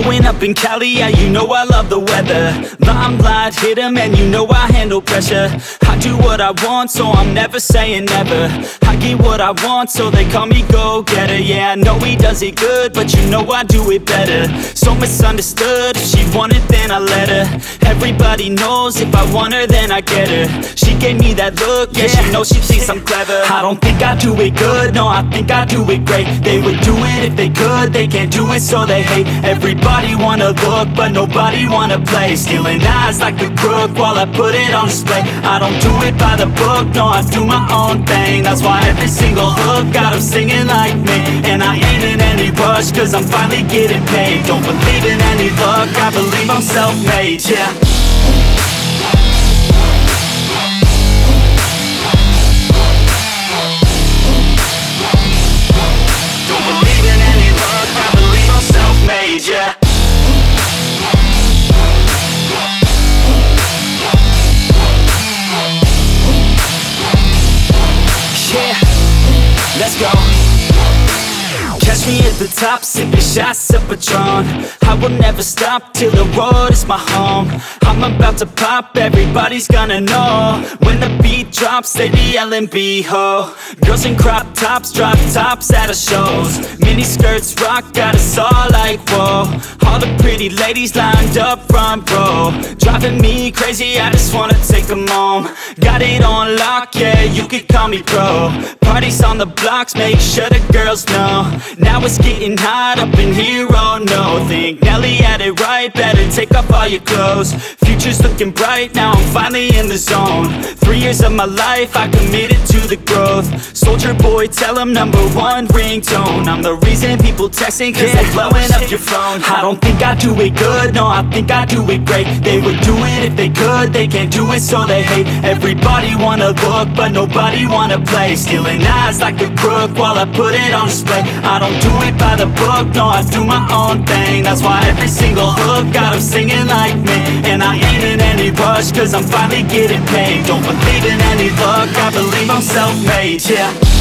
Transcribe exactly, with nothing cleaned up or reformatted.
Growing up in Cali, yeah, you know I love the weather. Limelight hit 'em and you know I handle pressure. I do what I want, so I'm never saying never. I get what I want, so they call me go-getter. Yeah, I know he does it good, but you know I do it better. So misunderstood, if she wanted then I let her. Everybody knows if I want her then I get her. She gave me that look, yeah, she knows she thinks I'm clever. I don't think I do it good, no, I think I do it great. They would do it if they could, they can't do it so they hate. Everybody wanna look, but nobody wanna play. Stealing eyes like a crook while I put it on display. I don't do it by the book, no, I do my own thing. That's why every single hook got 'em singing like me. And I ain't in any rush, cause I'm finally getting paid. Don't believe in any luck, I believe I'm self-made, yeah. Don't believe in any luck, I believe I'm self-made, yeah. Yeah, let's go. Catch me at the top, sipping shots of Patron. I will never stop till the road is my home. I'm about to pop, everybody's gonna know. When the beat drops, they be yelling B-ho. Girls in crop tops, drop tops at our shows. Mini skirts rock, got us all like whoa. All the pretty ladies lined up front row. Driving me crazy, I just wanna take them home. Got it on lock, yeah, you could call me pro. Parties on the blocks, make sure the girls know. Now it's getting hot up in here, oh no. Think Nelly had it right, better take off all your clothes. Future's looking bright, now I'm finally in the zone. Three years of my life, I committed to the growth. Soldier boy, tell him number one ringtone. I'm the reason people texting, cause yeah, they blowing up your phone. I don't think I do it good, no, I think I do it great. They would do it if they could, they can't do it so they hate. Everybody wanna look, but nobody wanna play. Stealing eyes like a crook while I put it on display. I don't do it by the book, no, I do my own thing. That's why every single hook got 'em singing like me. And I ain't in any rush, cause I'm finally getting paid. Don't believe in any luck, I believe I'm self-made, yeah.